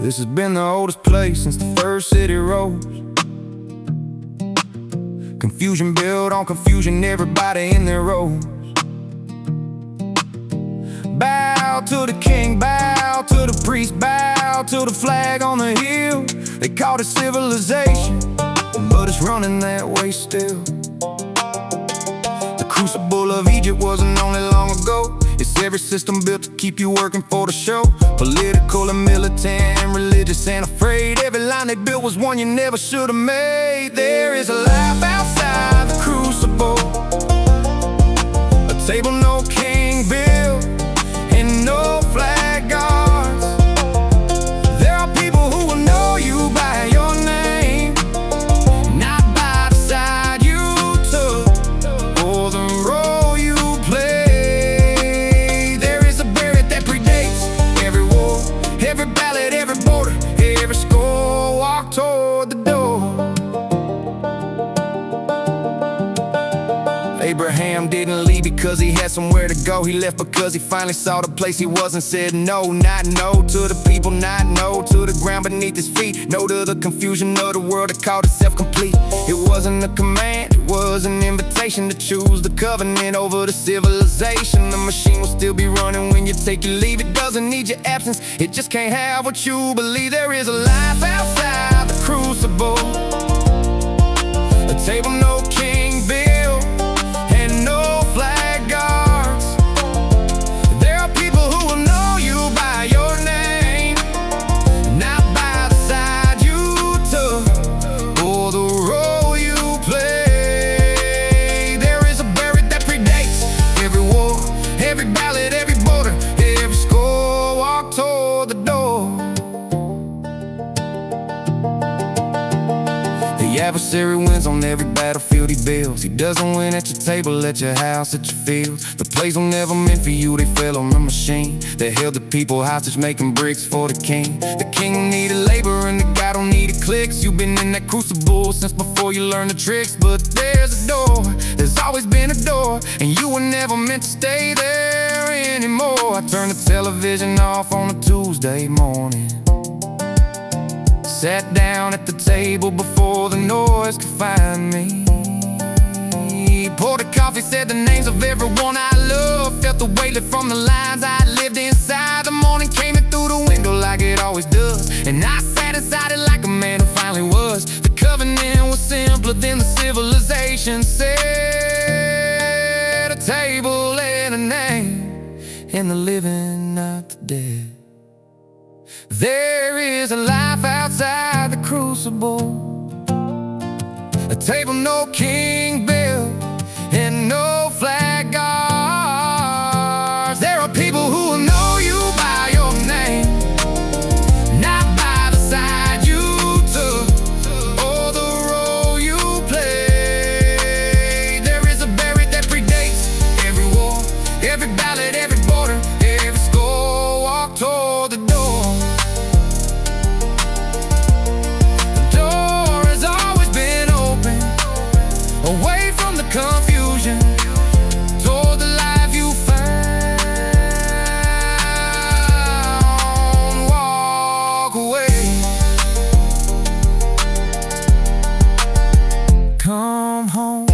This has been the oldest place since the first city rose. Confusion built on confusion, everybody in their rows. Bow to the king, bow to the priest, bow to the flag on the hill. They called it civilization, but it's running that way still. The crucible of Egypt wasn't only long ago. It's every system built to keep you working for the show. Political and militant and religious and afraid. Every line they built was one you never should have made. There is a life outside the crucible, a table no king built, and no flag guards. There are people who will know you by your name, not by the side you took or the role you played. There is a buried that predates every war, every ballot, every border, every score. Walk toward the door. Abraham didn't leave because he had somewhere to go. He left because he finally saw the place he was and said no. Not no to the people, not no to the ground beneath his feet. No to the confusion of the world that called itself complete. It wasn't a command, it was an invitation to choose the covenant over the civilization. The machine will still be running when you take your leave. It doesn't need your absence, it just can't have what you believe. There is a life outside the crucible, a table no king built, and no flag guards. There are people who will know you by your name, not by the side you took or the role you played. There is a buried that predates every war, every ballot, every border, every score. Walk toward the door. The adversary wins on every battlefield he builds. He doesn't win at your table, at your house, at your fields. The plays were never meant for you, they fell on the machine that held the people hostage, making bricks for the king. The king needed labor and the guy don't need clicks. You've been in that crucible since before you learned the tricks. But there's a door, there's always been a door, and you were never meant to stay there anymore. I turned the television off on a Tuesday morning, sat down at the table before the noise could find me. Poured a coffee, said the names of everyone I love. Felt the weight lift from the lines I lived inside. The morning came in through the window like it always does, and I sat inside it like a man who finally was. The covenant was simpler than the civilization said. A table and a name, and the living, not the dead. There is a life outside the crucible, a table no king built, and no flag guards. There are people who will know you by your name, not by the side you took or the role you played. There is a buried that predates every war, every ballot, every border, every score. Walk toward the door. Away from the confusion, toward the life you found. Walk away. Come home.